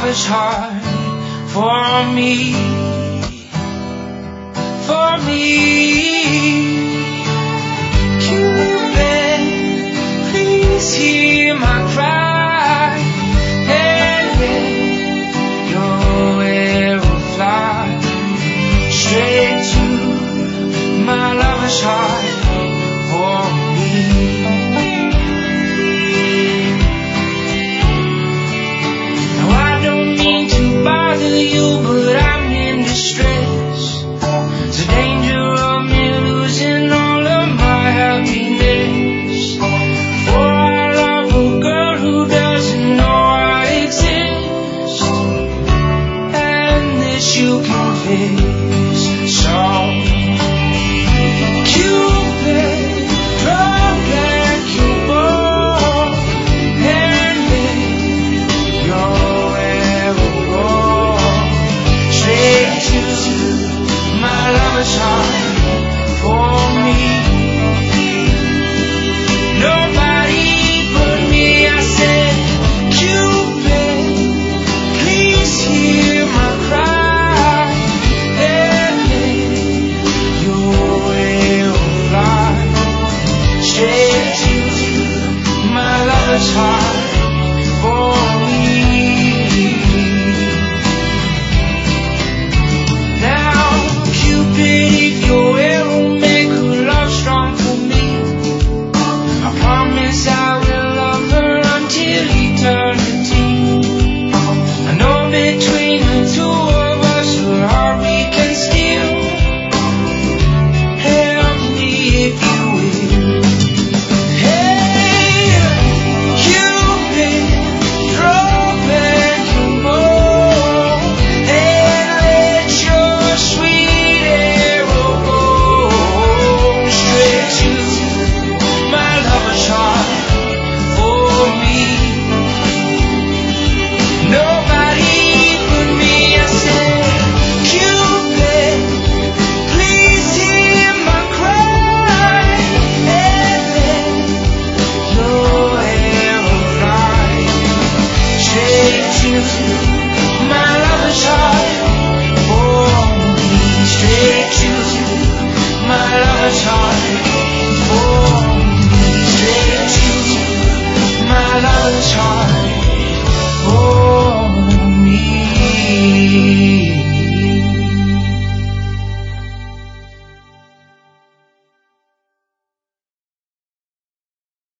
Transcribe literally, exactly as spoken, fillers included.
lover's heart for me, for me. Cupid, please hear my cry, and let your arrow fly straight to my lover's heart for me. Now I don't mean to bother you, but I'm in distress. It's the danger of me losing all of my happiness. For I love a girl who doesn't know I exist, and this you can fix. So Cupid, drunk like you were, and let your arrow go straight to my lover's heart for me. Nobody but me, I said. Cupid, please hear my cry, and let your arrow fly straight to my lover's heart for me. Now, Cupid, if your arrow make her love strong for me, I promise I will love her until eternity. I know between the two